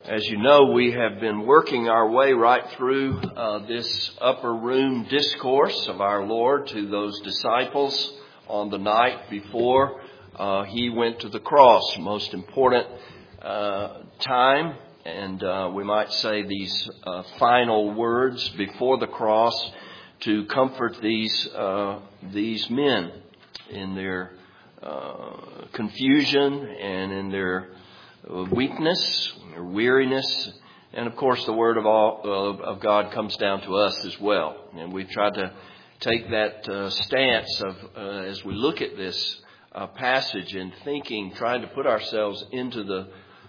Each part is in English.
As you know, we have been working our way right through this upper room discourse of our Lord to those disciples on the night before He went to the cross. Most important time, and we might say these final words before the cross to comfort these men in their confusion and in their weakness, their weariness, and of course the Word of God comes down to us as well. And we've tried to take that stance of as we look at this passage and thinking, trying to put ourselves into the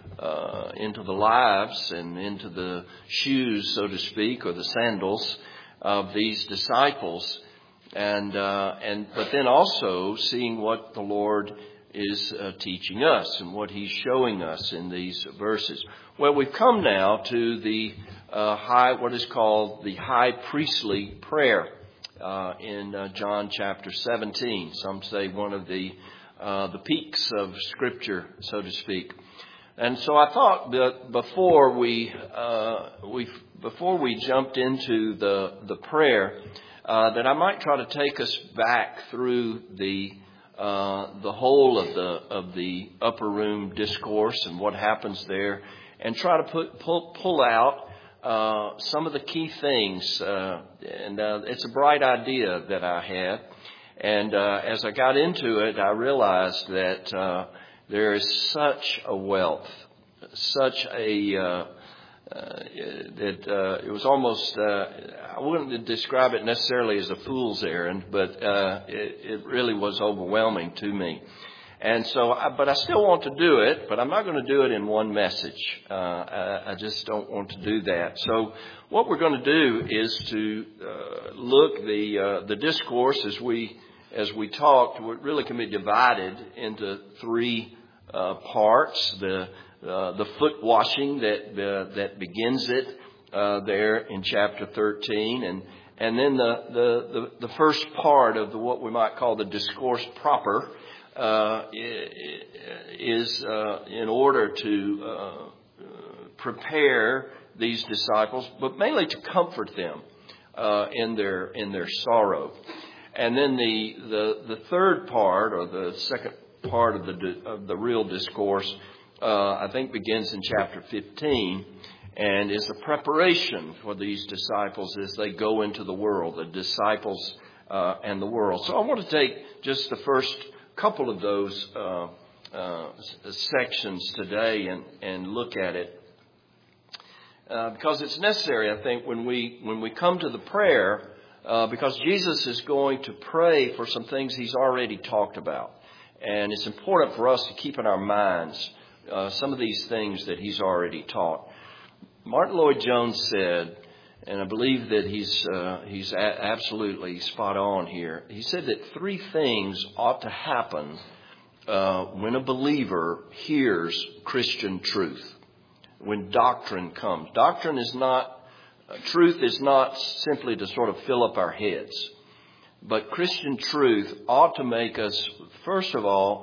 lives and into the shoes, so to speak, or the sandals of these disciples, but then also seeing what the Lord is teaching us and what He's showing us in these verses. Well, we've come now to the what is called the high priestly prayer in John chapter 17. Some say one of the peaks of Scripture, so to speak. And so I thought that before we jumped into the prayer, that I might try to take us back through the whole of the upper room discourse and what happens there, and try to pull out some of the key things. It's a bright idea that I had, and as I got into it, I realized that there is such a wealth, such a that it was almost, I wouldn't describe it necessarily as a fool's errand, but it really was overwhelming to me. And so, but I still want to do it, but I'm not going to do it in one message. I just don't want to do that. So what we're going to do is to look the discourse as we talked. It really can be divided into three parts. The foot washing that begins it there in chapter 13, and then the first part of what we might call the discourse proper is in order to prepare these disciples, but mainly to comfort them in their sorrow. And then the third part, or the second part of the real discourse, I think begins in chapter 15, and is a preparation for these disciples as they go into the world, the disciples and the world. So I want to take just the first couple of those sections today and look at it, because it's necessary, I think, when we come to the prayer, because Jesus is going to pray for some things He's already talked about, and it's important for us to keep in our minds some of these things that He's already taught. Martin Lloyd-Jones said, and I believe that he's absolutely spot on here. He said that three things ought to happen when a believer hears Christian truth. When doctrine comes, truth is not simply to sort of fill up our heads, but Christian truth ought to make us, first of all,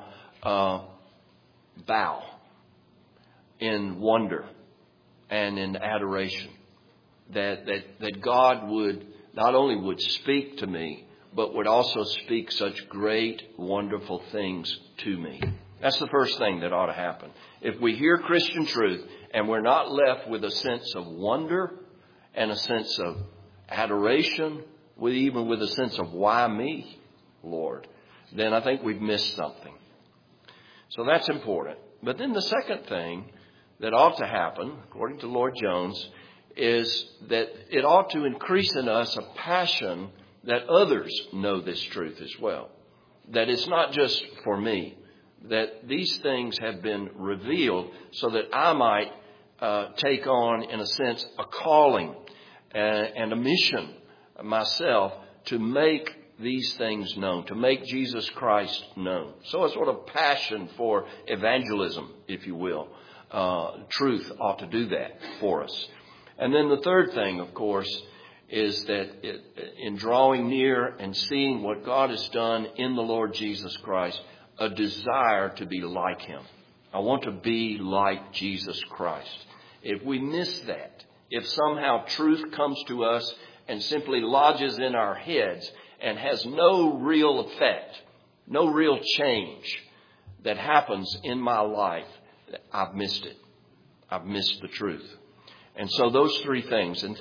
bow in wonder and in adoration that God would not only would speak to me, but would also speak such great, wonderful things to me. That's the first thing that ought to happen. If we hear Christian truth and we're not left with a sense of wonder and a sense of adoration, even with a sense of why me, Lord, then I think we've missed something. So that's important. But then the second thing that ought to happen, according to Lloyd-Jones, is that it ought to increase in us a passion that others know this truth as well. That it's not just for me. That these things have been revealed so that I might take on, in a sense, a calling and a mission myself to make these things known, to make Jesus Christ known. So a sort of passion for evangelism, if you will. Truth ought to do that for us. And then the third thing, of course, is that in drawing near and seeing what God has done in the Lord Jesus Christ, a desire to be like Him. I want to be like Jesus Christ. if we miss that, if somehow truth comes to us and simply lodges in our heads and has no real effect, no real change that happens in my life, I've missed it. I've missed the truth. And so those three things, and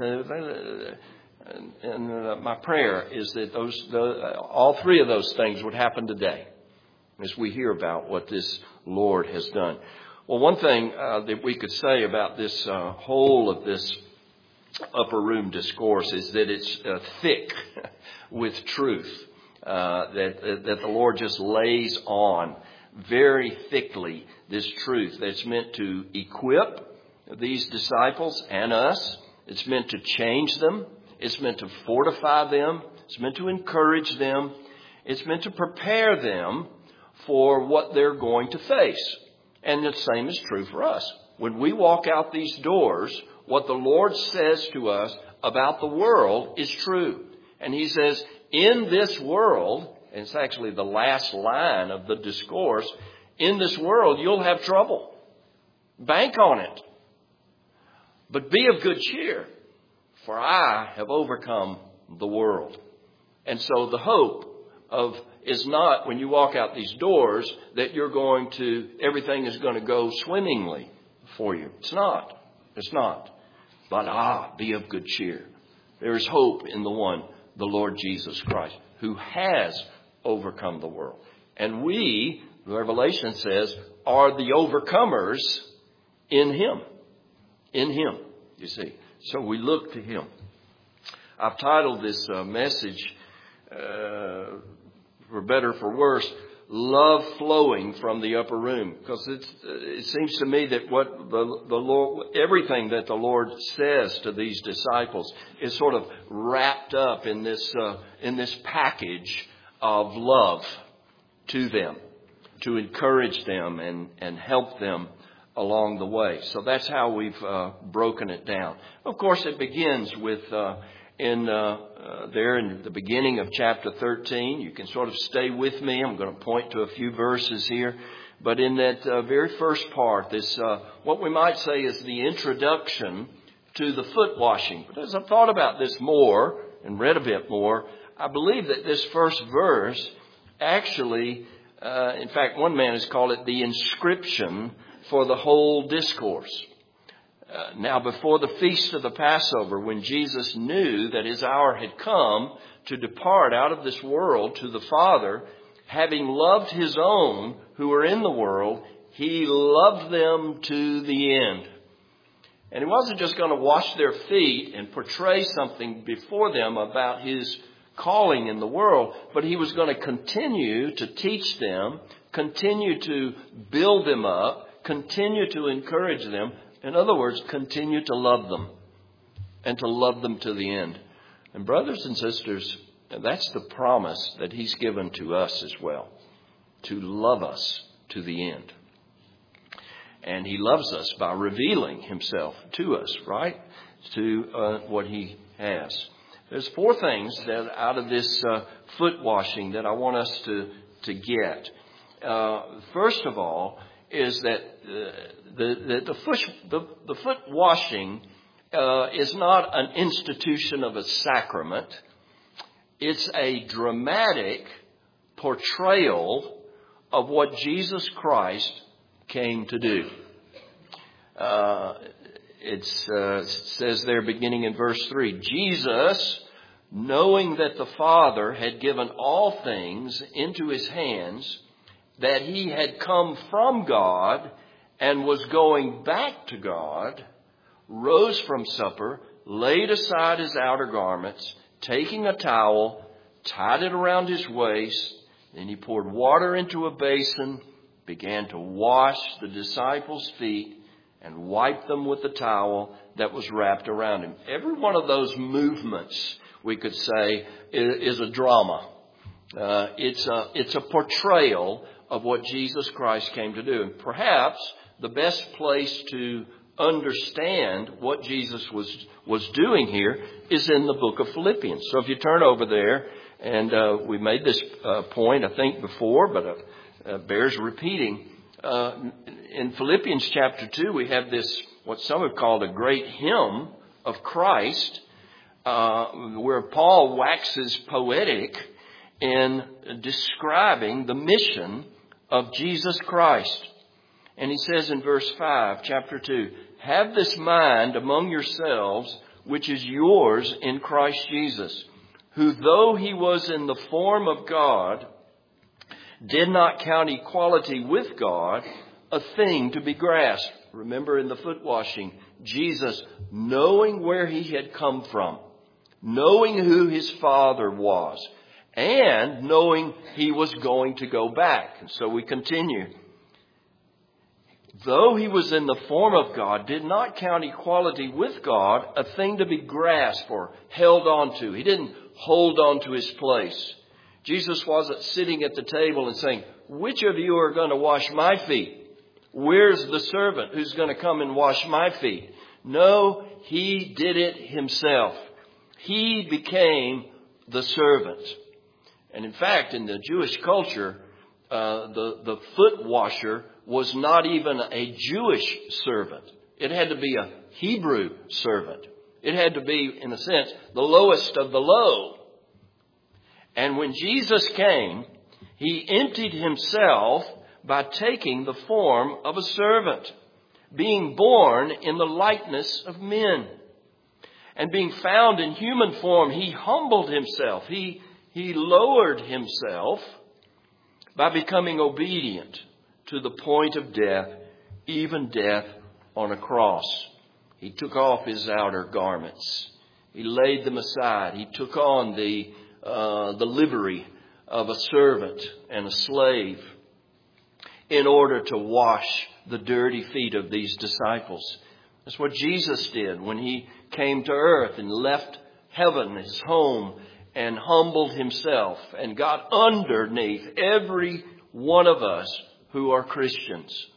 my prayer is that all three of those things would happen today as we hear about what this Lord has done. Well, one thing that we could say about this whole of this upper room discourse is that it's thick with truth, that the Lord just lays on very thickly this truth that's meant to equip these disciples and us. It's meant to change them. It's meant to fortify them. It's meant to encourage them. It's meant to prepare them for what they're going to face. And the same is true for us. When we walk out these doors, what the Lord says to us about the world is true. And He says, in this world, and it's actually the last line of the discourse, in this world you'll have trouble. Bank on it. But be of good cheer, for I have overcome the world. And so the hope is not when you walk out these doors that everything is going to go swimmingly for you. It's not. It's not. But be of good cheer. There is hope in the Lord Jesus Christ, who has overcome the world. And we, Revelation says, are the overcomers in Him. In Him, you see. So we look to Him. I've titled this message, for better or for worse, Love Flowing from the Upper Room. Because it seems to me that what the Lord, everything that the Lord says to these disciples is sort of wrapped up in this package of love to them, to encourage them and help them along the way. So that's how we've broken it down. Of course, it begins with there in the beginning of chapter 13. You can sort of stay with me. I'm going to point to a few verses here. But in that very first part, this what we might say is the introduction to the foot washing. But as I thought about this more and read a bit more, I believe that this first verse actually, in fact, one man has called it the inscription for the whole discourse. Now, before the feast of the Passover, when Jesus knew that His hour had come to depart out of this world to the Father, having loved His own who were in the world, He loved them to the end. And He wasn't just going to wash their feet and portray something before them about His calling in the world, but He was going to continue to teach them, continue to build them up, continue to encourage them. In other words, continue to love them and to love them to the end. And brothers and sisters, that's the promise that He's given to us as well, to love us to the end. And He loves us by revealing Himself to us, right? To what He has. There's four things that out of this foot washing that I want us to get. First of all, is that the foot washing is not an institution of a sacrament. It's a dramatic portrayal of what Jesus Christ came to do. It says there beginning in verse 3, Jesus, knowing that the Father had given all things into His hands, that He had come from God and was going back to God, rose from supper, laid aside His outer garments, taking a towel, tied it around His waist, then He poured water into a basin, began to wash the disciples' feet, and wiped them with the towel that was wrapped around Him. Every one of those movements, we could say, is a drama. It's a portrayal of what Jesus Christ came to do. And perhaps the best place to understand what Jesus was doing here is in the book of Philippians. So if you turn over there, and we made this point, I think, before, but bears repeating. In Philippians chapter 2, we have this what some have called a great hymn of Christ, where Paul waxes poetic in describing the mission of Jesus Christ. And he says in verse 5, chapter 2, "Have this mind among yourselves, which is yours in Christ Jesus, who though he was in the form of God, did not count equality with God a thing to be grasped." Remember in the foot washing, Jesus, knowing where he had come from, knowing who his Father was, and knowing he was going to go back. And so we continue. Though he was in the form of God, did not count equality with God a thing to be grasped or held on to. He didn't hold on to his place. Jesus wasn't sitting at the table and saying, "Which of you are going to wash my feet? Where's the servant who's going to come and wash my feet?" No, he did it himself. He became the servant. And in fact, in the Jewish culture, the foot washer was not even a Jewish servant. It had to be a Hebrew servant. It had to be, in a sense, the lowest of the low. And when Jesus came, he emptied himself by taking the form of a servant, being born in the likeness of men. And being found in human form, he humbled himself. He lowered himself by becoming obedient to the point of death, even death on a cross. He took off his outer garments. He laid them aside. He took on the livery of a servant and a slave in order to wash the dirty feet of these disciples. That's what Jesus did when he came to earth and left heaven, his home, and humbled himself and got underneath every one of us who are Christians.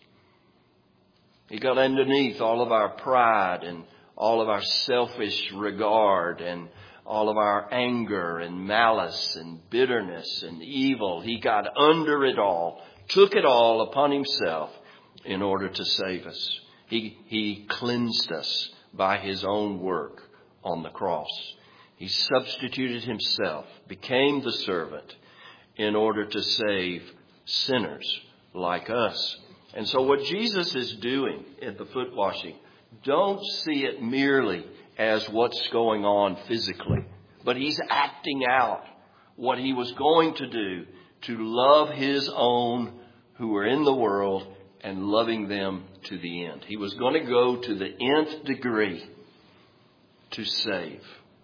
He got underneath all of our pride and all of our selfish regard and all of our anger and malice and bitterness and evil. He got under it all, took it all upon himself in order to save us. He cleansed us by his own work on the cross. He substituted himself, became the servant in order to save sinners like us. And so what Jesus is doing at the foot washing, don't see it merely as what's going on physically, but he's acting out what he was going to do to love his own who were in the world and loving them to the end. He was going to go to the nth degree to save.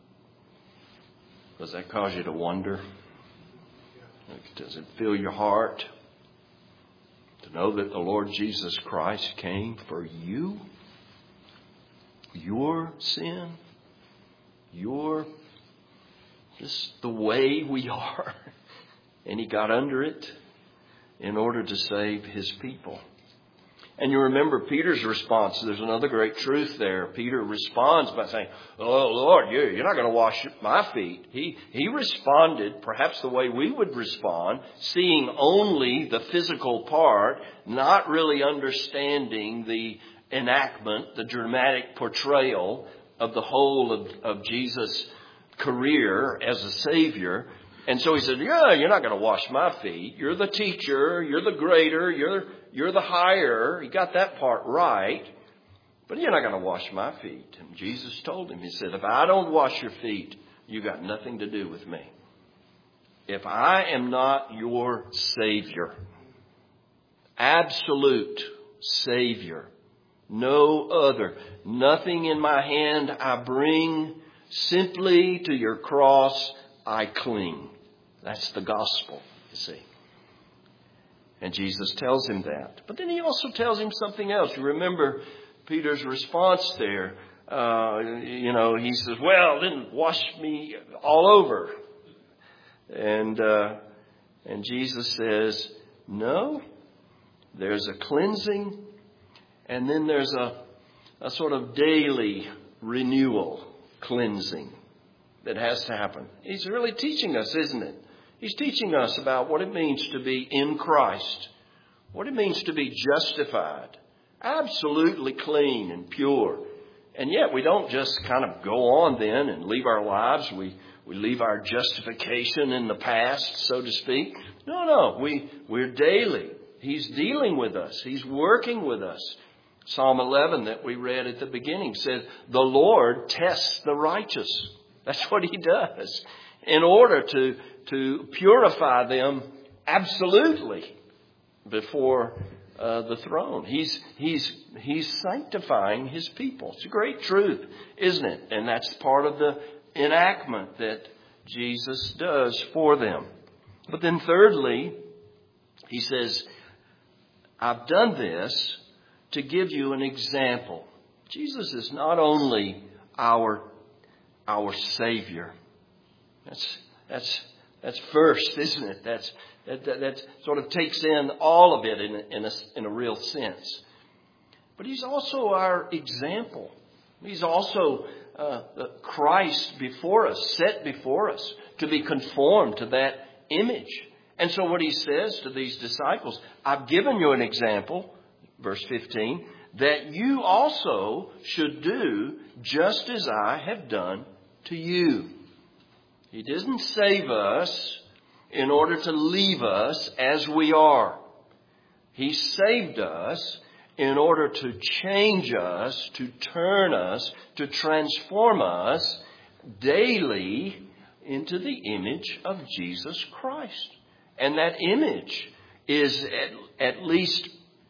Does that cause you to wonder? Does it fill your heart to know that the Lord Jesus Christ came for you? Your sin? Just the way we are. And he got under it in order to save his people. And you remember Peter's response. There's another great truth there. Peter responds by saying, "Oh, Lord, you're not going to wash my feet." He responded perhaps the way we would respond, seeing only the physical part, not really understanding the enactment, the dramatic portrayal of the whole of Jesus' career as a Savior. And so he said, "Yeah, you're not going to wash my feet. You're the teacher. You're the greater. You're the higher." He got that part right. But you're not going to wash my feet. And Jesus told him, he said, "If I don't wash your feet, you got nothing to do with me. If I am not your Savior, absolute Savior, no other, nothing in my hand I bring, simply to your cross I cling." That's the gospel, you see. And Jesus tells him that. But then he also tells him something else. You remember Peter's response there. He says, "Well, then wash me all over." And Jesus says, "No, there's a cleansing, and then there's a sort of daily renewal cleansing that has to happen." He's really teaching us, isn't it? He's teaching us about what it means to be in Christ, what it means to be justified, absolutely clean and pure. And yet we don't just kind of go on then and leave our lives. We leave our justification in the past, so to speak. No, we're daily. He's dealing with us. He's working with us. Psalm 11 that we read at the beginning says, the Lord tests the righteous. That's what He does in order to purify them absolutely before the throne. He's sanctifying His people. It's a great truth, isn't it? And that's part of the enactment that Jesus does for them. But then thirdly, He says, I've done this to give you an example. Jesus is not only our Savior. That's first, isn't it? That sort of takes in all of it in a real sense. But He's also our example. He's also Christ before us, set before us to be conformed to that image. And so what He says to these disciples, I've given you an example, verse 15, that you also should do just as I have done to you. He doesn't save us in order to leave us as we are. He saved us in order to change us, to turn us, to transform us daily into the image of Jesus Christ. And that image is at least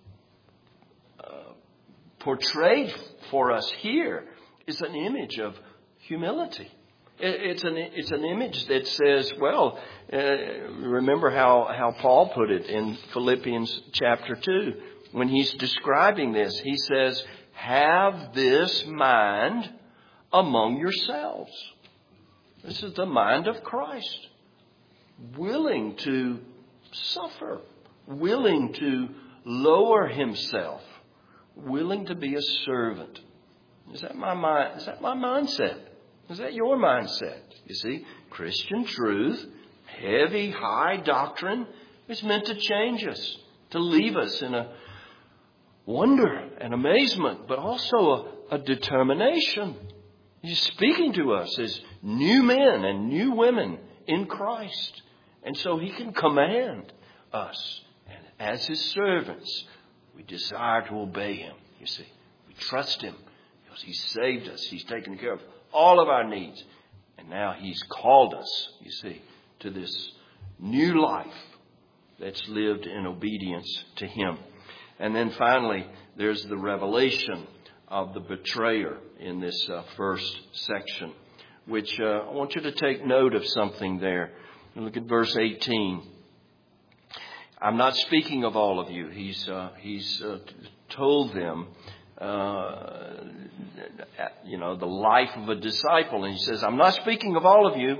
portrayed for us here is an image of humility. It's an image that says, well, remember how Paul put it in Philippians chapter 2. When he's describing this, he says, have this mind among yourselves. This is the mind of Christ. Willing to suffer. Willing to lower Himself. Willing to be a servant. Is that my mind? Is that my mindset? Is that your mindset? You see, Christian truth, heavy, high doctrine is meant to change us, to leave us in a wonder and amazement, but also a determination. He's speaking to us as new men and new women in Christ. And so He can command us. And as His servants, we desire to obey Him, you see. We trust Him because He saved us. He's taken care of all of our needs. And now He's called us, you see, to this new life that's lived in obedience to Him. And then finally, there's the revelation of the betrayer in this first section, which I want you to take note of something there. Look at verse 18. I'm not speaking of all of you. He's told them, the life of a disciple. And He says, I'm not speaking of all of you.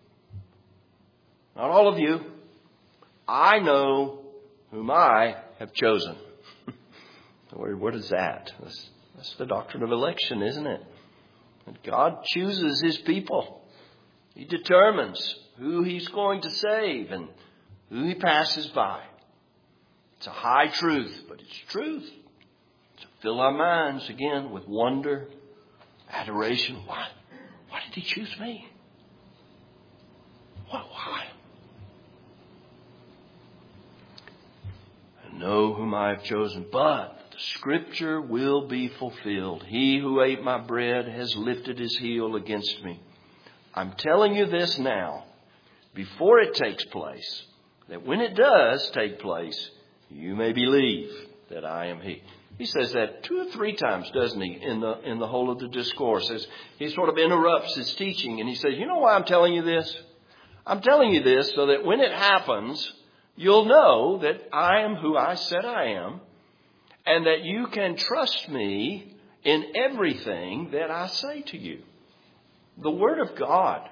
Not all of you. I know whom I have chosen. What is that? That's the doctrine of election, isn't it? That God chooses His people. He determines who He's going to save and who He passes by. It's a high truth, but it's truth. To fill our minds again with wonder, adoration. Why did He choose me? Why? I know whom I have chosen, but the Scripture will be fulfilled. He who ate my bread has lifted his heel against me. I'm telling you this now, before it takes place, that when it does take place, you may believe that I am He. He says that 2 or 3 times, doesn't he, in the whole of the discourse. As he sort of interrupts his teaching and he says, you know why I'm telling you this? I'm telling you this so that when it happens, you'll know that I am who I said I am, and that you can trust me in everything that I say to you. The Word of God,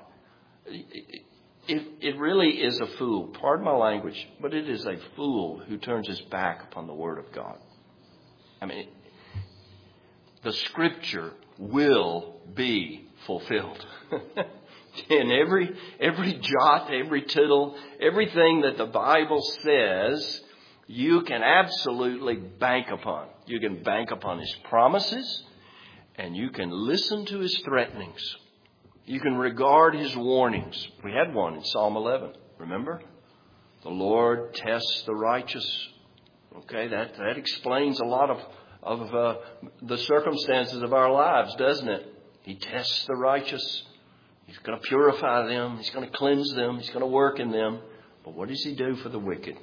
it really is a fool. Pardon my language, but it is a fool who turns his back upon the Word of God. I mean, the Scripture will be fulfilled. And every jot, every tittle, everything that the Bible says you can absolutely bank upon. You can bank upon His promises, and you can listen to His threatenings. You can regard His warnings. We had one in Psalm 11, remember? The Lord tests the righteous. Okay, that explains a lot of the circumstances of our lives, doesn't it? He tests the righteous. He's going to purify them. He's going to cleanse them. He's going to work in them. But what does He do for the wicked?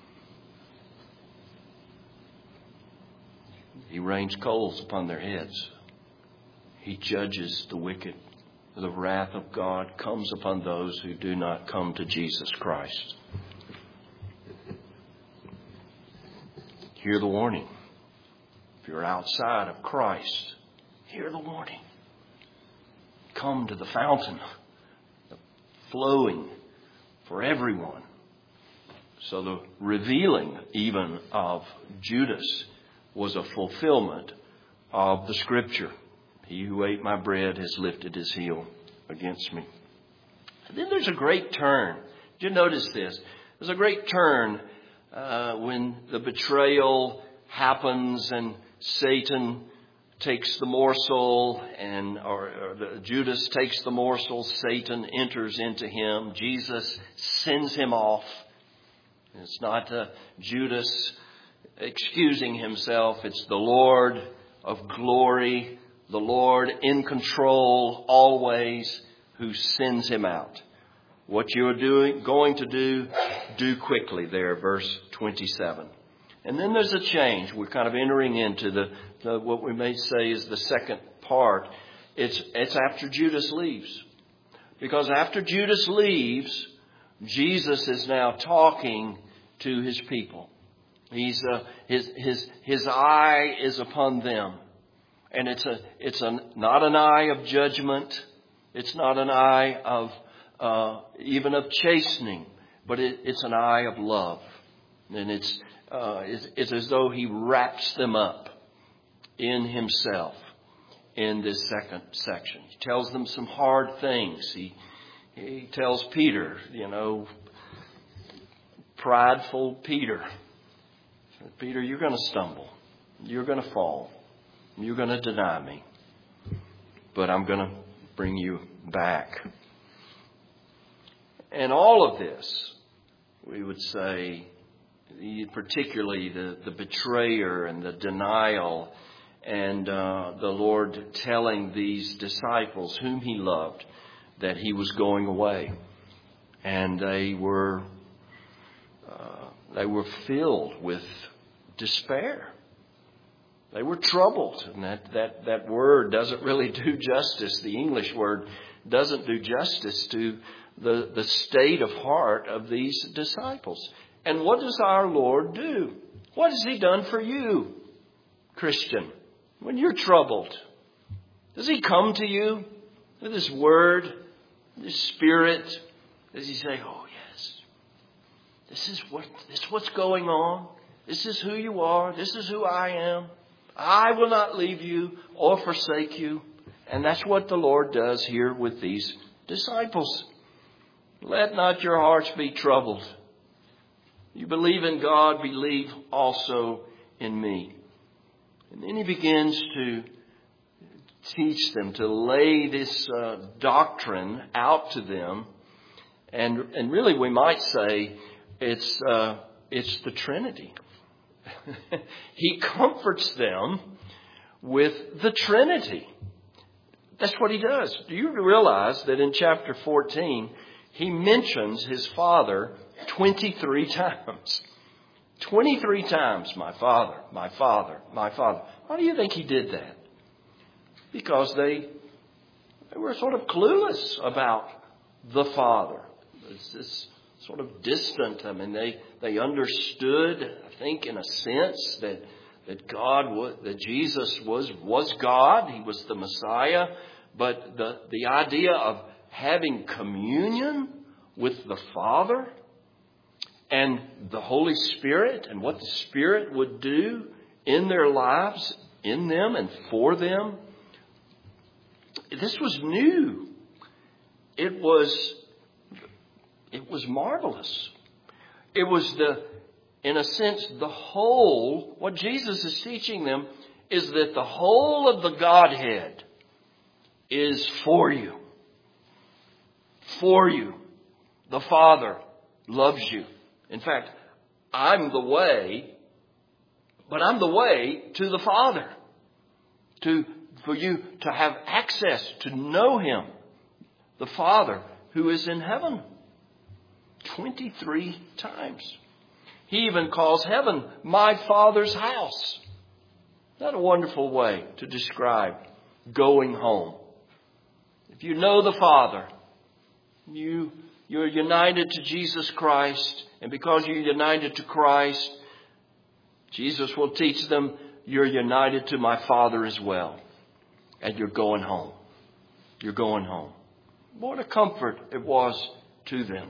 He rains coals upon their heads. He judges the wicked. The wrath of God comes upon those who do not come to Jesus Christ. Hear the warning. If you're outside of Christ, hear the warning. Come to the fountain, flowing for everyone. So the revealing even of Judas was a fulfillment of the Scripture. He who ate my bread has lifted his heel against me. And then there's a great turn. Did you notice this? There's a great turn when the betrayal happens and Satan takes the morsel, Judas takes the morsel. Satan enters into him. Jesus sends him off. It's not Judas excusing himself. It's the Lord of glory, the Lord in control always, who sends him out. What you're going to do quickly there, verse 27. And then there's a change. We're kind of entering into the what we may say is the second part. It's after Judas leaves. Because after Judas leaves, Jesus is now talking to His people. His eye is upon them. And it's not an eye of judgment. It's not an eye of even of chastening, but it's an eye of love. And it's as though He wraps them up in Himself in this second section. He tells them some hard things. He tells Peter, prideful Peter, Peter, you're going to stumble. You're going to fall. You're going to deny me. But I'm going to bring you back. And all of this, we would say, particularly the betrayer and the denial, and the Lord telling these disciples whom He loved that He was going away. And they were filled with despair. They were troubled. And that word doesn't really do justice. The English word doesn't do justice to the state of heart of these disciples. And what does our Lord do? What has He done for you, Christian, when you're troubled? Does He come to you with His Word, His Spirit? Does He say, oh yes, this is what's going on. This is who you are. This is who I am. I will not leave you or forsake you. And that's what the Lord does here with these disciples. Let not your hearts be troubled. You believe in God, believe also in me. And then He begins to teach them, to lay this doctrine out to them. And really we might say it's the Trinity. He comforts them with the Trinity. That's what He does. Do you realize that in chapter 14, He mentions His Father 23 times? 23 times, my Father, my Father, my Father. Why do you think He did that? Because they were sort of clueless about the Father. It's this sort of distant. I mean, they understood, I think, in a sense that Jesus was God. He was the Messiah. But the idea of having communion with the Father and the Holy Spirit and what the Spirit would do in their lives, in them and for them, this was new. It was marvelous. It was the in a sense, what Jesus is teaching them is that the whole of the Godhead is for you. For you. The Father loves you. In fact, I'm the way, but I'm the way to the Father. For you to have access to know Him, the Father who is in heaven. 23 times. He even calls heaven my Father's house. Isn't that a wonderful way to describe going home? If you know the Father, you're united to Jesus Christ, and because you're united to Christ, Jesus will teach them you're united to my Father as well. And you're going home. You're going home. What a comfort it was to them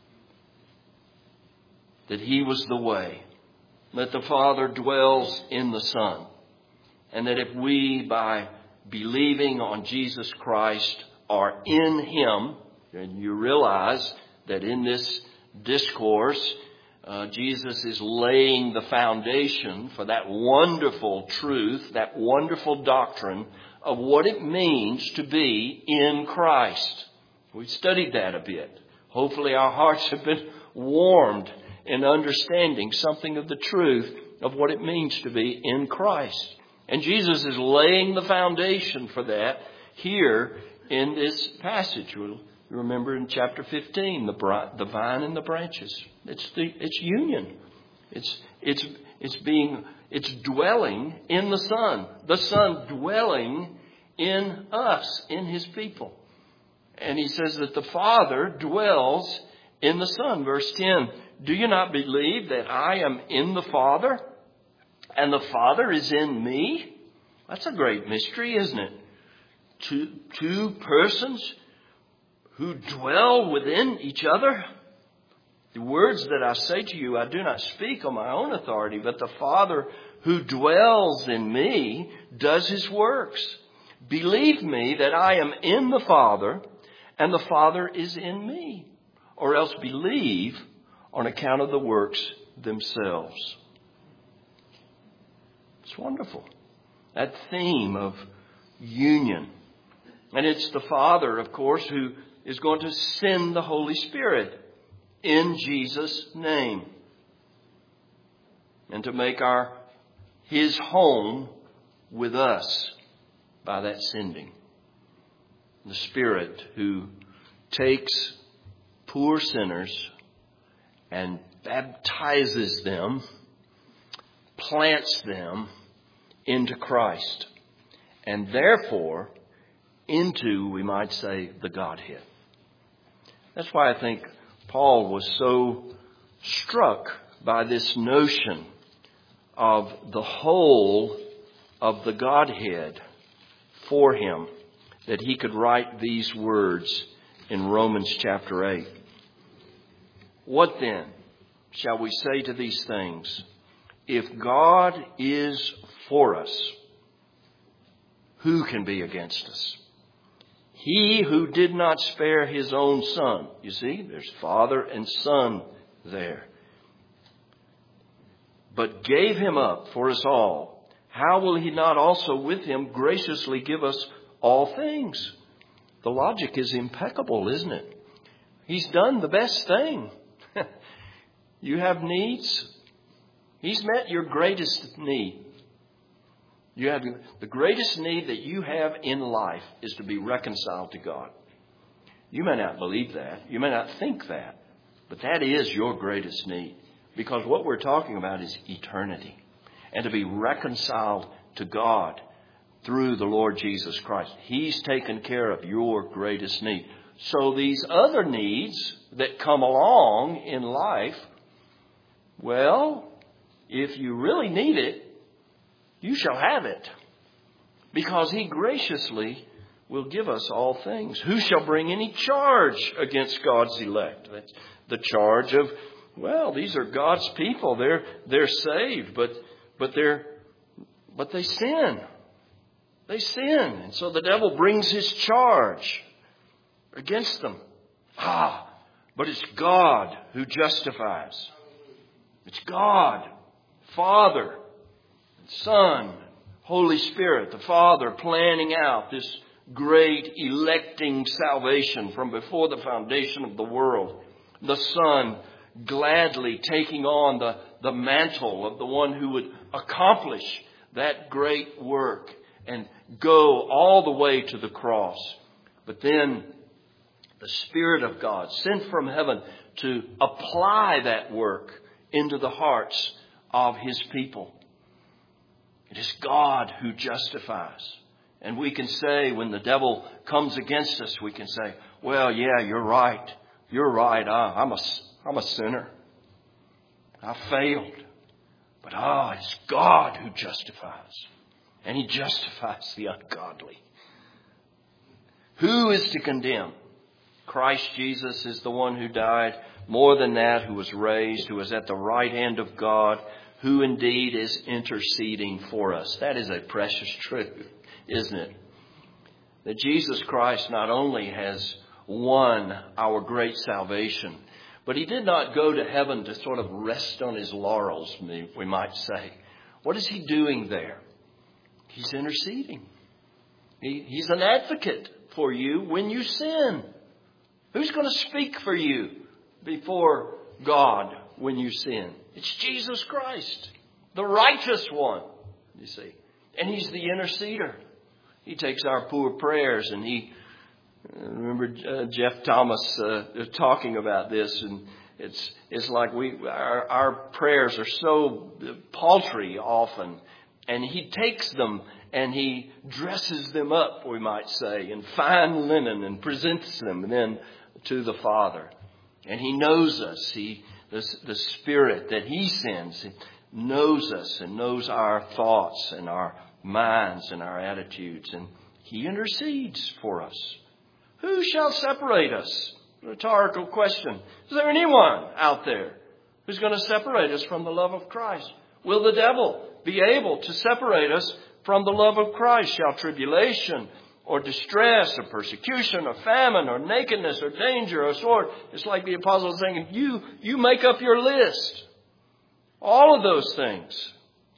that He was the way, that the Father dwells in the Son, and that if we, by believing on Jesus Christ, are in Him, and you realize that in this discourse, Jesus is laying the foundation for that wonderful truth, that wonderful doctrine of what it means to be in Christ. We've studied that a bit. Hopefully our hearts have been warmed in understanding something of the truth of what it means to be in Christ. And Jesus is laying the foundation for that here in this passage. We'll remember in chapter 15, the vine and the branches. It's union. It's dwelling in the Son. The Son dwelling in us, in His people. And He says that the Father dwells in the Son. Verse 10, do you not believe that I am in the Father and the Father is in me? That's a great mystery, isn't it? Two persons who dwell within each other. The words that I say to you, I do not speak on my own authority, but the Father who dwells in me does His works. Believe me that I am in the Father and the Father is in me. Or else believe on account of the works themselves. It's wonderful. That theme of union. And it's the Father, of course, who is going to send the Holy Spirit in Jesus' name. And to make His home with us by that sending. The Spirit who takes poor sinners and baptizes them, plants them into Christ, and therefore into, we might say, the Godhead. That's why I think Paul was so struck by this notion of the whole of the Godhead for him, that he could write these words in Romans chapter 8. What then shall we say to these things? If God is for us, who can be against us? He who did not spare His own Son. You see, there's Father and Son there. But gave Him up for us all. How will He not also with Him graciously give us all things? The logic is impeccable, isn't it? He's done the best thing. You have needs. He's met your greatest need. You have the greatest need that you have in life is to be reconciled to God. You may not believe that. You may not think that. But that is your greatest need. Because what we're talking about is eternity. And to be reconciled to God through the Lord Jesus Christ. He's taken care of your greatest need. So these other needs that come along in life, well, if you really need it, you shall have it. Because He graciously will give us all things. Who shall bring any charge against God's elect? That's the charge of, well, these are God's people. They're saved, but they sin. They sin. And so the devil brings his charge against them. But it's God who justifies. It's God, Father, Son, Holy Spirit, the Father planning out this great electing salvation from before the foundation of the world. The Son gladly taking on the mantle of the one who would accomplish that great work and go all the way to the cross. But then the Spirit of God sent from heaven to apply that work into the hearts of His people. It is God who justifies. And we can say when the devil comes against us, we can say, well, yeah, you're right. You're right. I'm a sinner. I failed. But it's God who justifies. And He justifies the ungodly. Who is to condemn? Christ Jesus is the one who died. More than that, who was raised, who is at the right hand of God, who indeed is interceding for us. That is a precious truth, isn't it? That Jesus Christ not only has won our great salvation, but He did not go to heaven to sort of rest on His laurels, we might say. What is He doing there? He's interceding. He's an advocate for you when you sin. Who's going to speak for you before God when you sin? It's Jesus Christ, the righteous one, you see. And He's the interceder. He takes our poor prayers and He... Remember Jeff Thomas talking about this, and it's like our prayers are so paltry often, and He takes them and He dresses them up, we might say, in fine linen and presents them then to the Father. And He knows us. The Spirit that He sends knows us and knows our thoughts and our minds and our attitudes, and He intercedes for us. Who shall separate us? Rhetorical question. Is there anyone out there who's going to separate us from the love of Christ? Will the devil be able to separate us from the love of Christ? Shall tribulation or distress or persecution or famine or nakedness or danger or sword? It's like the apostle is saying, you make up your list. All of those things.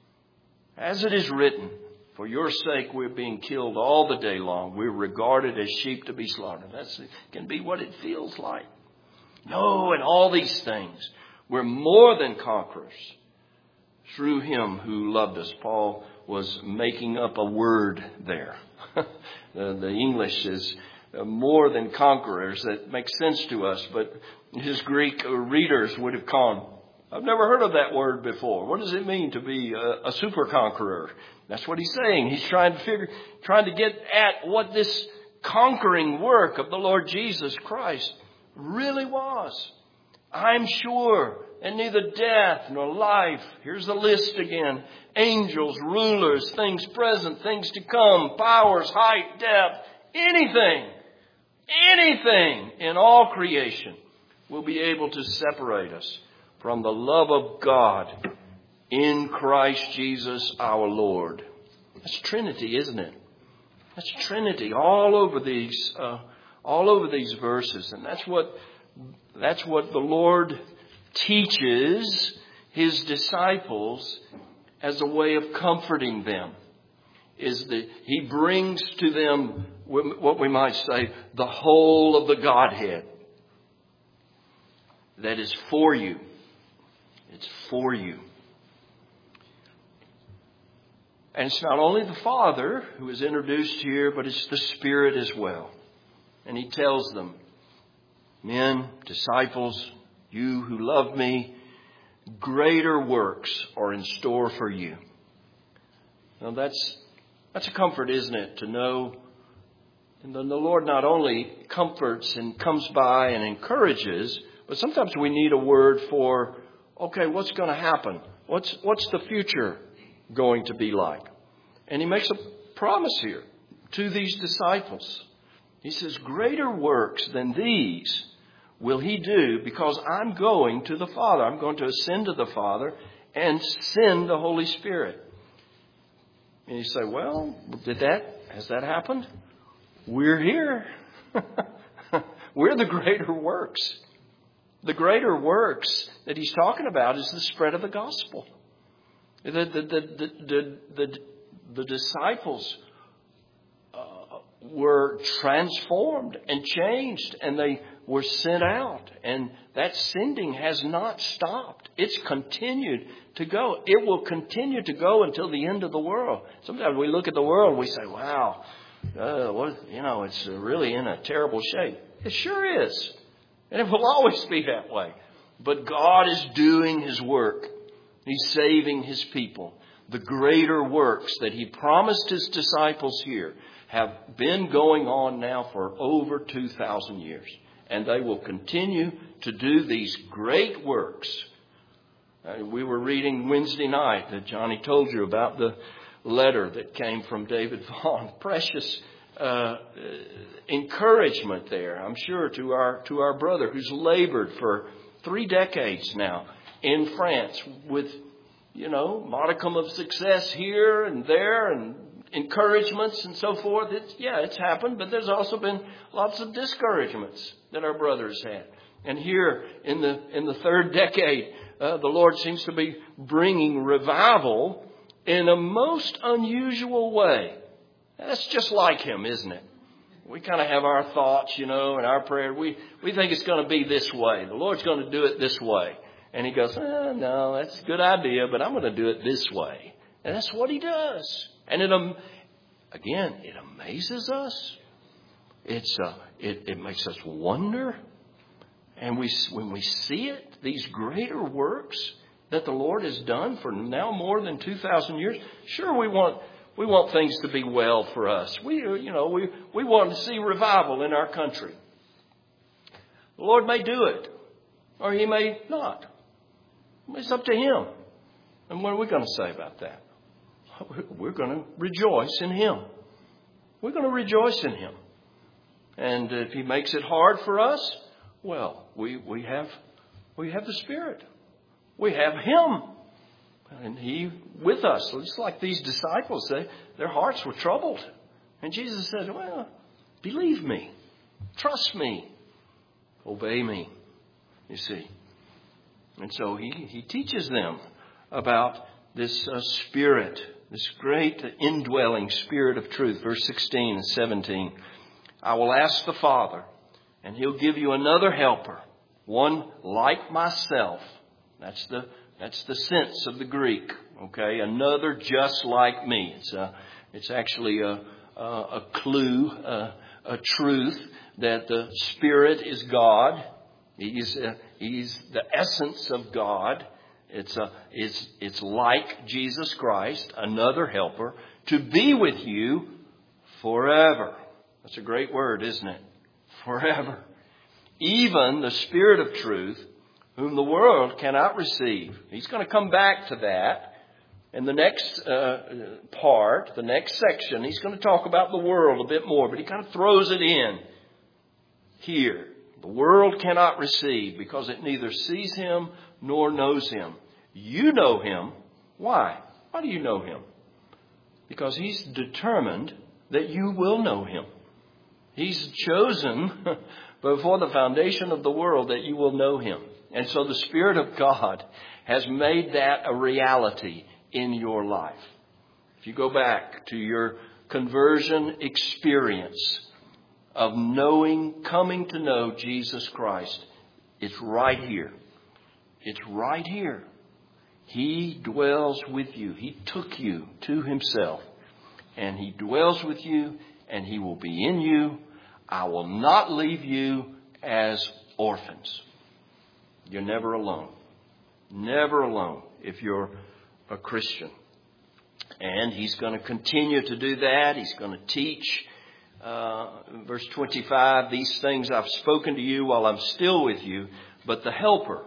As it is written, for your sake, we're being killed all the day long. We're regarded as sheep to be slaughtered. That can be what it feels like. No, in all these things, we're more than conquerors through Him who loved us. Paul was making up a word there. The English is more than conquerors. That makes sense to us, but his Greek readers would have gone, I've never heard of that word before. What does it mean to be a super conqueror? That's what he's saying. He's trying to get at what this conquering work of the Lord Jesus Christ really was. I'm sure that neither death nor life, here's the list again, angels, rulers, things present, things to come, powers, height, depth, anything in all creation will be able to separate us from the love of God in Christ Jesus our Lord. That's Trinity, isn't it? That's Trinity all over these verses, and that's what the Lord teaches His disciples as a way of comforting them. He brings to them what we might say the whole of the Godhead that is for you. It's for you. And it's not only the Father who is introduced here, but it's the Spirit as well. And He tells them, men, disciples, you who love me, greater works are in store for you. Now that's a comfort, isn't it? To know. And then the Lord not only comforts and comes by and encourages, but sometimes we need a word for, okay, what's going to happen? What's the future going to be like? And He makes a promise here to these disciples. He says, greater works than these will He do because I'm going to the Father. I'm going to ascend to the Father and send the Holy Spirit. And you say, well, has that happened? We're here. We're the greater works. The greater works that he's talking about is the spread of the gospel. The disciples were transformed and changed, and they were sent out. And that sending has not stopped. It's continued to go. It will continue to go until the end of the world. Sometimes we look at the world and we say, wow, it's really in a terrible shape. It sure is. And it will always be that way. But God is doing His work. He's saving His people. The greater works that He promised His disciples here have been going on now for over 2,000 years. And they will continue to do these great works. We were reading Wednesday night that Johnny told you about the letter that came from David Vaughn. Precious encouragement there, I'm sure, to our brother who's labored for 3 decades now in France with, modicum of success here and there and encouragements and so forth. It's happened, but there's also been lots of discouragements that our brothers had. And here in the 3rd decade, the Lord seems to be bringing revival in a most unusual way. That's just like Him, isn't it? We kind of have our thoughts, and our prayer. We think it's going to be this way. The Lord's going to do it this way. And He goes, no, that's a good idea, but I'm going to do it this way. And that's what He does. And it amazes us. It makes us wonder. And when we see it, these greater works that the Lord has done for now more than 2,000 years, sure, we want things to be well for us. We want to see revival in our country. The Lord may do it, or He may not. It's up to Him. And what are we going to say about that? We're going to rejoice in Him. We're going to rejoice in Him. And if He makes it hard for us, well, we have the Spirit. We have Him. And He with us. Just like these disciples, their hearts were troubled. And Jesus said, well, believe me. Trust me. Obey me. You see. And so He teaches them about this Spirit, this great indwelling Spirit of truth. Verse 16 and 17. I will ask the Father, and He'll give you another helper, one like myself. That's the sense of the Greek. Okay, another just like me. It's actually a clue, a truth that the Spirit is God. He's the essence of God. It's like Jesus Christ, another helper, to be with you forever. That's a great word, isn't it? Forever. Even the Spirit of truth, whom the world cannot receive. He's going to come back to that. In the next part, the next section, he's going to talk about the world a bit more, but he kind of throws it in here. The world cannot receive because it neither sees Him nor knows Him. You know Him. Why? Why do you know Him? Because He's determined that you will know Him. He's chosen before the foundation of the world that you will know Him. And so the Spirit of God has made that a reality in your life. If you go back to your conversion experience of coming to know Jesus Christ, it's right here. It's right here. He dwells with you. He took you to Himself. And He dwells with you, and He will be in you. I will not leave you as orphans. You're never alone. Never alone if you're a Christian. And He's going to continue to do that. He's going to teach. Verse 25, these things I've spoken to you while I'm still with you, but the Helper,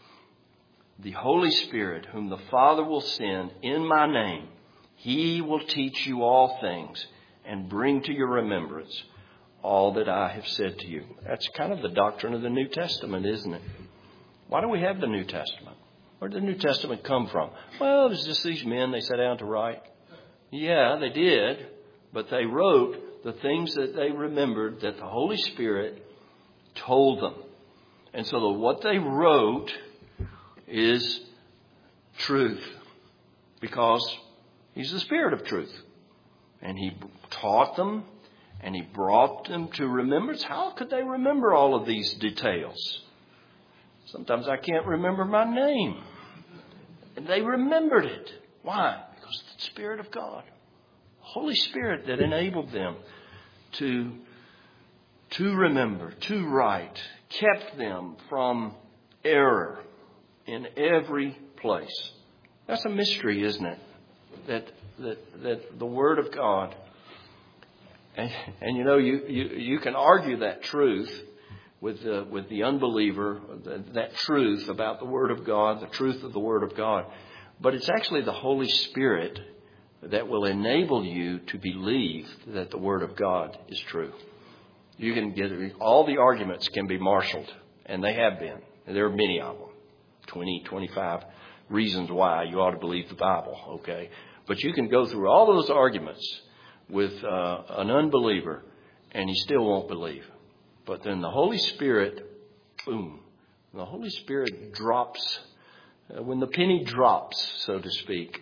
the Holy Spirit, whom the Father will send in my name, He will teach you all things and bring to your remembrance all that I have said to you. That's kind of the doctrine of the New Testament, isn't it? Why do we have the New Testament? Where did the New Testament come from? Well, it was just these men they sat down to write. Yeah, they did. But they wrote the things that they remembered that the Holy Spirit told them. And so what they wrote is truth, because He's the Spirit of truth. And He taught them, and He brought them to remembrance. How could they remember all of these details? Sometimes I can't remember my name. And they remembered it. Why? Because of the Spirit of God. Holy Spirit that enabled them to remember, to write, kept them from error in every place. That's a mystery, isn't it? That the Word of God, and you know, you can argue that truth with the unbeliever, that truth about the Word of God, the truth of the Word of God. But it's actually the Holy Spirit that will enable you to believe that the Word of God is true. You can get all the arguments can be marshaled, and they have been. And there are many of them, 20, 25 reasons why you ought to believe the Bible. Okay, but you can go through all those arguments with an unbeliever, and he still won't believe. But then the Holy Spirit, boom, the Holy Spirit drops when the penny drops, so to speak.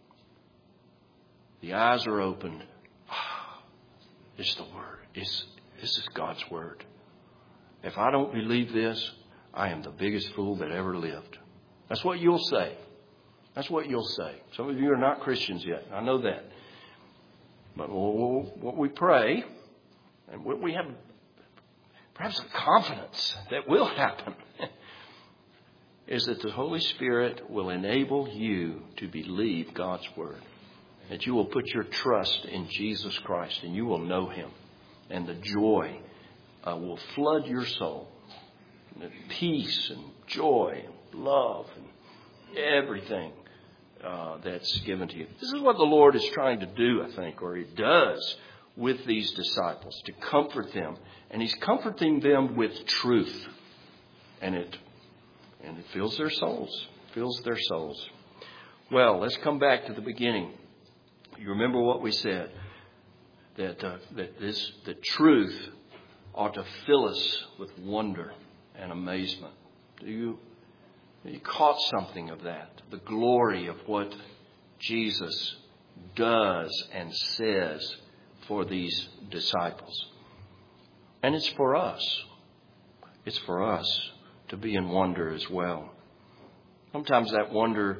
The eyes are opened. It's the Word. This is God's Word. If I don't believe this, I am the biggest fool that ever lived. That's what you'll say. That's what you'll say. Some of you are not Christians yet. I know that. But what we pray, and what we have perhaps a confidence that will happen, is that the Holy Spirit will enable you to believe God's Word. That you will put your trust in Jesus Christ and you will know Him. And the joy will flood your soul. And the peace and joy and love and everything that's given to you. This is what the Lord is trying to do, I think, or He does with these disciples, to comfort them. And He's comforting them with truth. And it fills their souls. Fills their souls. Well, let's come back to the beginning. You remember what we said, that the truth ought to fill us with wonder and amazement. You caught something of that, the glory of what Jesus does and says for these disciples. And it's for us. It's for us to be in wonder as well. Sometimes that wonder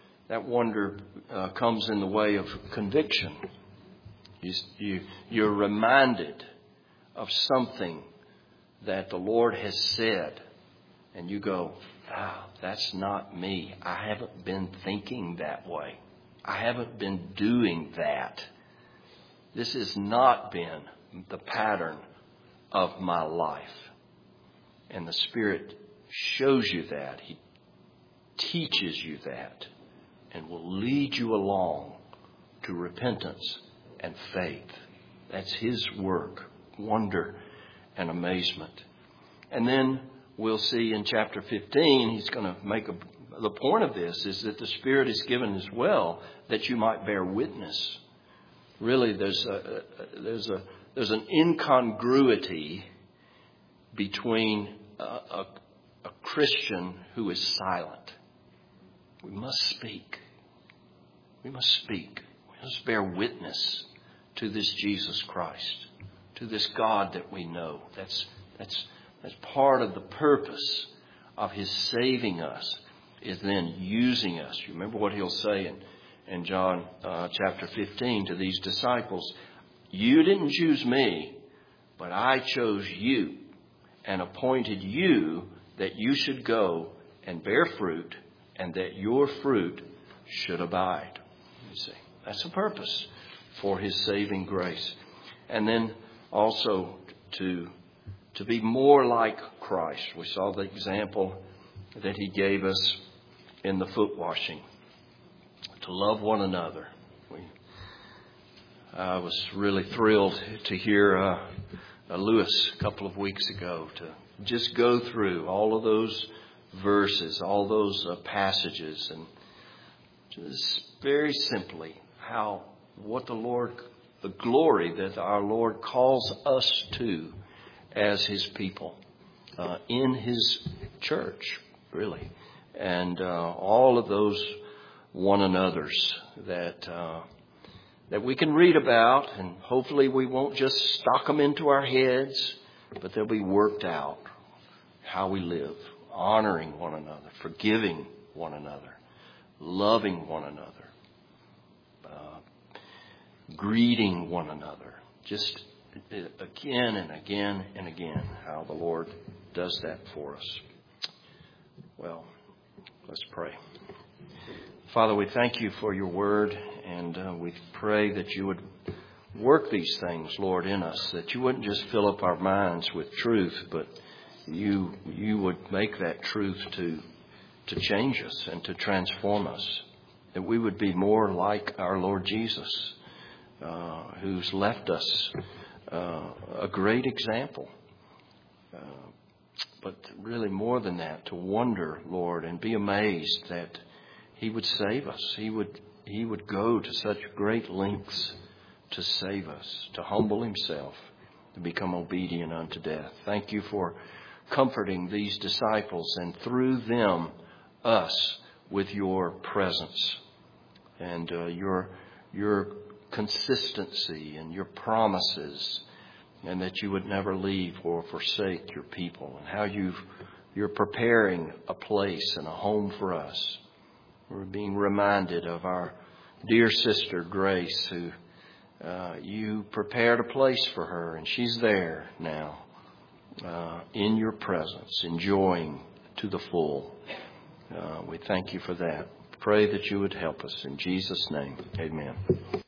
comes in the way of conviction. You're reminded of something that the Lord has said, and you go, "Wow, that's not me. I haven't been thinking that way. I haven't been doing that. This has not been the pattern of my life." And the Spirit shows you that. He teaches you that and will lead you along to repentance and faith. That's His work, wonder and amazement. And then we'll see in chapter 15, He's going to make the point of this is that the Spirit is given as well that you might bear witness. Really, there's an incongruity between a Christian who is silent. We must speak. We must speak. We must bear witness to this Jesus Christ, to this God that we know. That's part of the purpose of His saving us, is then using us. You remember what He'll say in John chapter 15 to these disciples. You didn't choose me, but I chose you and appointed you that you should go and bear fruit, and that your fruit should abide. You see, that's the purpose for His saving grace. And then also to be more like Christ. We saw the example that He gave us in the foot washing. To love one another. I was really thrilled to hear Lewis a couple of weeks ago to just go through all of those verses, all those passages, and just very simply the glory that our Lord calls us to as His people. in His church, really. And all of those one another's that we can read about, and hopefully we won't just stock them into our heads, but they'll be worked out. How we live, honoring one another, forgiving one another, loving one another, greeting one another. Just again and again and again, how the Lord does that for us. Well, let's pray. Father, we thank you for your word, and we pray that you would work these things, Lord, in us, that you wouldn't just fill up our minds with truth, but you would make that truth to change us and to transform us, that we would be more like our Lord Jesus, who's left us a great example. But really more than that, to wonder, Lord, and be amazed that He would save us. He would go to such great lengths to save us, to humble Himself, to become obedient unto death. Thank you for comforting these disciples, and through them, us, with your presence and your consistency and your promises, and that you would never leave or forsake your people, and how you're preparing a place and a home for us. We're being reminded of our dear sister Grace, who you prepared a place for her, and she's there now in your presence, enjoying to the full. We thank you for that. Pray that you would help us. In Jesus' name, amen.